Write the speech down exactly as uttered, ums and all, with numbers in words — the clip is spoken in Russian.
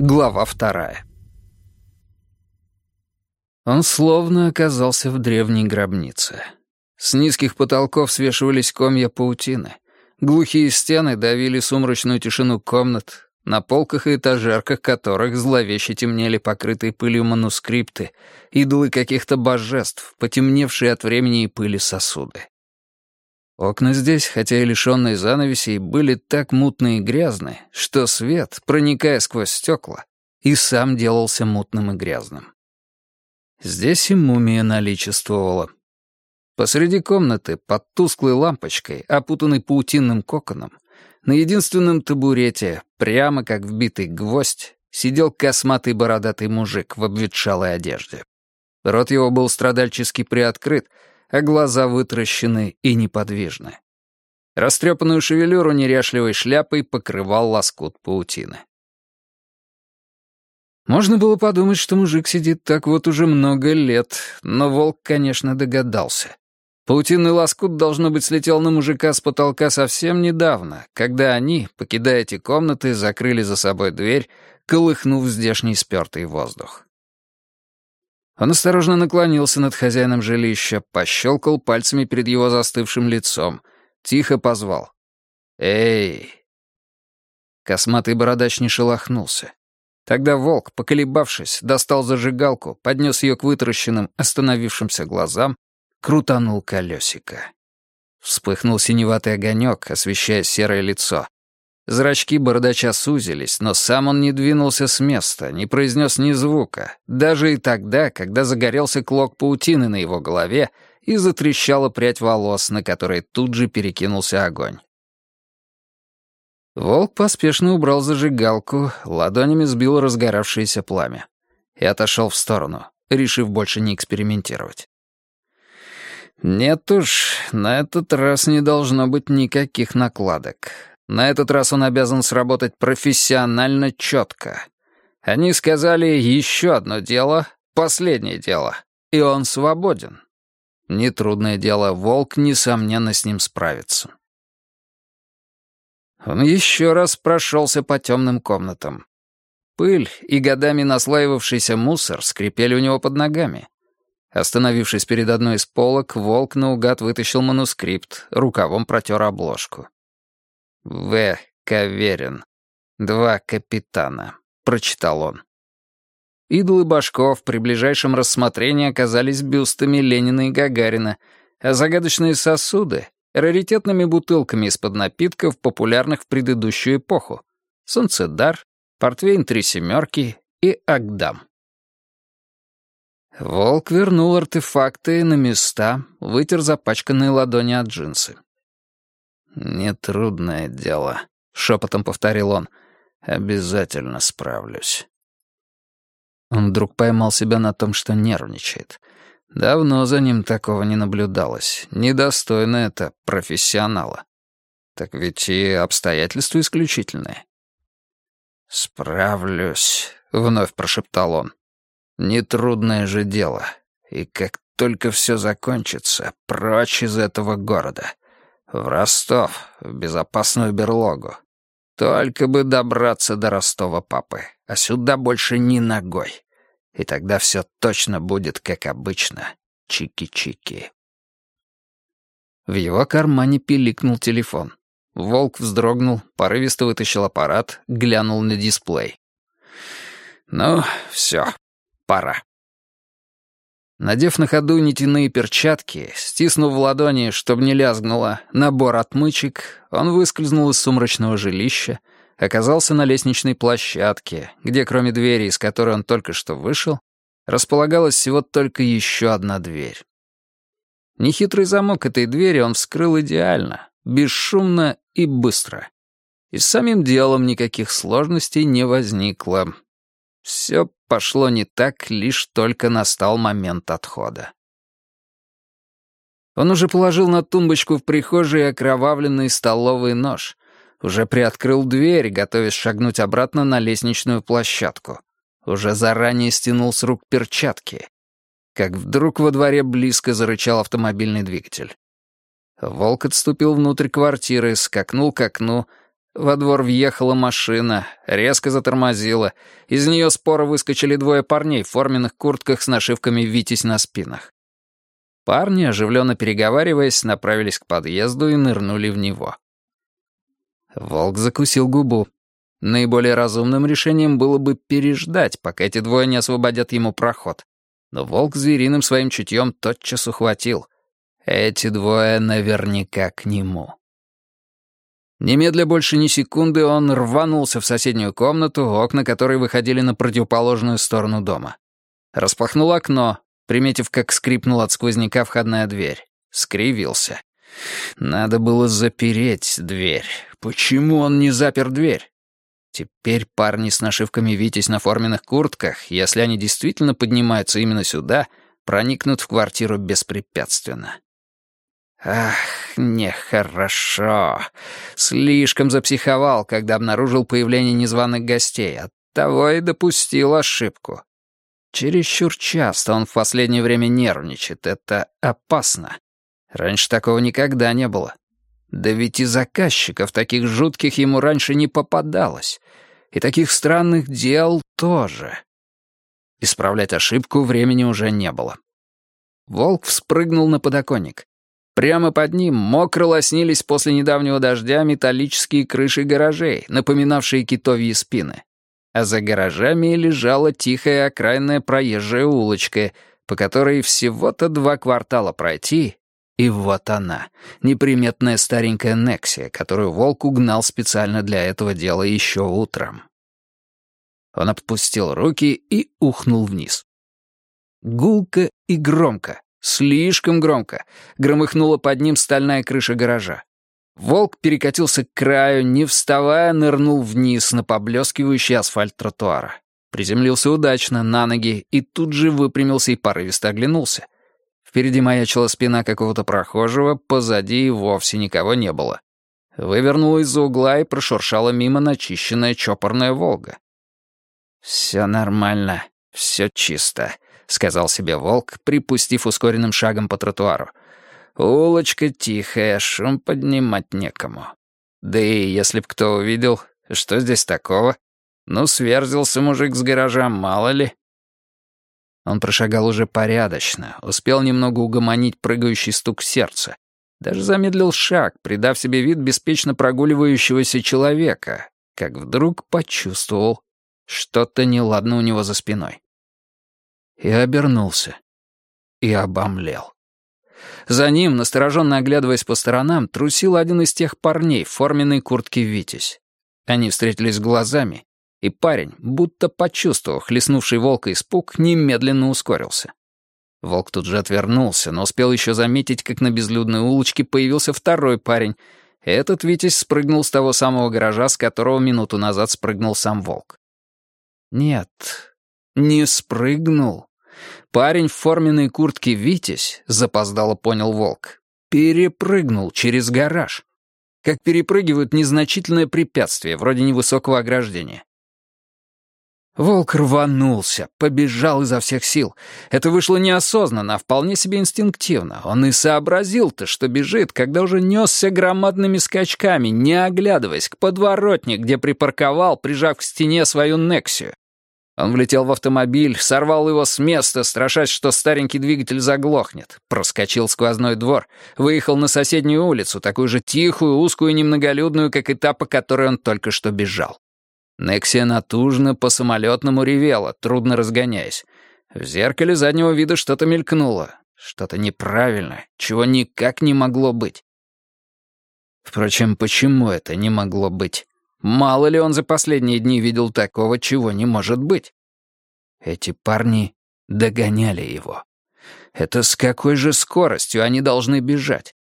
Глава вторая. Он словно оказался в древней гробнице. С низких потолков свешивались комья паутины. Глухие стены давили сумрачную тишину комнат, на полках и этажерках которых зловеще темнели покрытые пылью манускрипты, идолы каких-то божеств, потемневшие от времени и пыли сосуды. Окна здесь, хотя и лишенные занавесей, были так мутные и грязные, что свет, проникая сквозь стекла, и сам делался мутным и грязным. Здесь и мумия наличествовала. Посреди комнаты, под тусклой лампочкой, опутанной паутинным коконом, на единственном табурете, прямо как вбитый гвоздь, сидел косматый бородатый мужик в обветшалой одежде. Рот его был страдальчески приоткрыт, а глаза вытращены и неподвижны. Растрепанную шевелюру неряшливой шляпой покрывал лоскут паутины. Можно было подумать, что мужик сидит так вот уже много лет, но волк, конечно, догадался. Паутинный лоскут, должно быть, слетел на мужика с потолка совсем недавно, когда они, покидая эти комнаты, закрыли за собой дверь, колыхнув здешний спёртый воздух. Он осторожно наклонился над хозяином жилища, пощелкал пальцами перед его застывшим лицом, тихо позвал: «Эй!». Косматый бородач не шелохнулся. Тогда волк, поколебавшись, достал зажигалку, поднес ее к вытаращенным, остановившимся глазам, крутанул колесико. Вспыхнул синеватый огонек, освещая серое лицо. Зрачки бородача сузились, но сам он не двинулся с места, не произнес ни звука, даже и тогда, когда загорелся клок паутины на его голове и затрещала прядь волос, на которой тут же перекинулся огонь. Волк поспешно убрал зажигалку, ладонями сбил разгоравшееся пламя и отошел в сторону, решив больше не экспериментировать. Нет уж, на этот раз не должно быть никаких накладок. На этот раз он обязан сработать профессионально четко. Они сказали «еще одно дело, последнее дело», и он свободен. Нетрудное дело, волк, несомненно, с ним справится. Он еще раз прошелся по темным комнатам. Пыль и годами наслаивавшийся мусор скрипели у него под ногами. Остановившись перед одной из полок, волк наугад вытащил манускрипт, рукавом протер обложку. «В. Каверин. Два капитана», — прочитал он. Идолы башков при ближайшем рассмотрении оказались бюстами Ленина и Гагарина, а загадочные сосуды — раритетными бутылками из-под напитков, популярных в предыдущую эпоху: «Солнцедар», «Портвейн Три Семерки» и «Агдам». Волк вернул артефакты на места, вытер запачканные ладони от джинсы. «Нетрудное дело», — шепотом повторил он. «Обязательно справлюсь». Он вдруг поймал себя на том, что нервничает. Давно за ним такого не наблюдалось. Недостойно это профессионала. Так ведь и обстоятельства исключительные. «Справлюсь», — вновь прошептал он. «Нетрудное же дело. И как только все закончится, прочь из этого города. В Ростов, в безопасную берлогу. Только бы добраться до Ростова-папы, а сюда больше ни ногой. И тогда все точно будет как обычно. Чики-чики». В его кармане пиликнул телефон. Волк вздрогнул, порывисто вытащил аппарат, глянул на дисплей. «Ну, все, пора». Надев на ходу нитяные перчатки, стиснув в ладони, чтобы не лязгнуло, набор отмычек, он выскользнул из сумрачного жилища, оказался на лестничной площадке, где, кроме двери, из которой он только что вышел, располагалась всего только еще одна дверь. Нехитрый замок этой двери он вскрыл идеально, бесшумно и быстро. И с самим делом никаких сложностей не возникло. Все пошло не так, лишь только настал момент отхода. Он уже положил на тумбочку в прихожей окровавленный столовый нож, уже приоткрыл дверь, готовясь шагнуть обратно на лестничную площадку, уже заранее стянул с рук перчатки, как вдруг во дворе близко зарычал автомобильный двигатель. Волк отступил внутрь квартиры, скакнул к окну, Во двор въехала машина, резко затормозила. Из нее споро выскочили двое парней в форменных куртках с нашивками «Витязь» на спинах. Парни, оживленно переговариваясь, направились к подъезду и нырнули в него. Волк закусил губу. Наиболее разумным решением было бы переждать, пока эти двое не освободят ему проход. Но волк звериным своим чутьем тотчас ухватил. Эти двое наверняка к нему. Немедля больше ни секунды он рванулся в соседнюю комнату, окна которой выходили на противоположную сторону дома. Распахнул окно, приметив, как скрипнула от сквозняка входная дверь. Скривился. Надо было запереть дверь. Почему он не запер дверь? Теперь парни с нашивками «Витязь» на форменных куртках, если они действительно поднимаются именно сюда, проникнут в квартиру беспрепятственно. Ах, нехорошо. Слишком запсиховал, когда обнаружил появление незваных гостей. Оттого и допустил ошибку. Чересчур часто он в последнее время нервничает. Это опасно. Раньше такого никогда не было. Да ведь и заказчиков таких жутких ему раньше не попадалось. И таких странных дел тоже. Исправлять ошибку времени уже не было. Волк вспрыгнул на подоконник. Прямо под ним мокро лоснились после недавнего дождя металлические крыши гаражей, напоминавшие китовьи спины. А за гаражами лежала тихая окраинная проезжая улочка, по которой всего-то два квартала пройти, и вот она, неприметная старенькая Нексия, которую Волк угнал специально для этого дела еще утром. Он отпустил руки и ухнул вниз. Гулко и громко, слишком громко, громыхнула под ним стальная крыша гаража. Волк перекатился к краю, не вставая, нырнул вниз на поблескивающий асфальт тротуара. Приземлился удачно, на ноги, и тут же выпрямился и порывисто оглянулся. Впереди маячила спина какого-то прохожего, позади и вовсе никого не было. Вывернула из-за угла и прошуршала мимо начищенная чопорная «Волга». «Все нормально, все чисто», — сказал себе Волк, припустив ускоренным шагом по тротуару. «Улочка тихая, шум поднимать некому. Да и если б кто увидел, что здесь такого? Ну, сверзился мужик с гаража, мало ли». Он прошагал уже порядочно, успел немного угомонить прыгающий стук сердца. Даже замедлил шаг, придав себе вид беспечно прогуливающегося человека, как вдруг почувствовал что-то неладно у него за спиной. И обернулся. И обомлел. За ним, настороженно оглядываясь по сторонам, трусил один из тех парней в форменной куртке «Витязь». Они встретились глазами, и парень, будто почувствовав хлестнувший волка испуг, немедленно ускорился. Волк тут же отвернулся, но успел еще заметить, как на безлюдной улочке появился второй парень. Этот Витязь спрыгнул с того самого гаража, с которого минуту назад спрыгнул сам волк. Нет, не спрыгнул. Парень в форменной куртке «Витязь», запоздало понял волк, перепрыгнул через гараж. Как перепрыгивают незначительное препятствие, вроде невысокого ограждения. Волк рванулся, побежал изо всех сил. Это вышло неосознанно, а вполне себе инстинктивно. Он и сообразил-то, что бежит, когда уже несся громадными скачками, не оглядываясь, к подворотне, где припарковал, прижав к стене свою Нексию. Он влетел в автомобиль, сорвал его с места, страшась, что старенький двигатель заглохнет. Проскочил сквозной двор, выехал на соседнюю улицу, такую же тихую, узкую и немноголюдную, как и та, по которой он только что бежал. Нексия натужно по-самолетному ревела, трудно разгоняясь. В зеркале заднего вида что-то мелькнуло. Что-то неправильное, чего никак не могло быть. Впрочем, почему это не могло быть? Мало ли он за последние дни видел такого, чего не может быть. Эти парни догоняли его. Это с какой же скоростью они должны бежать?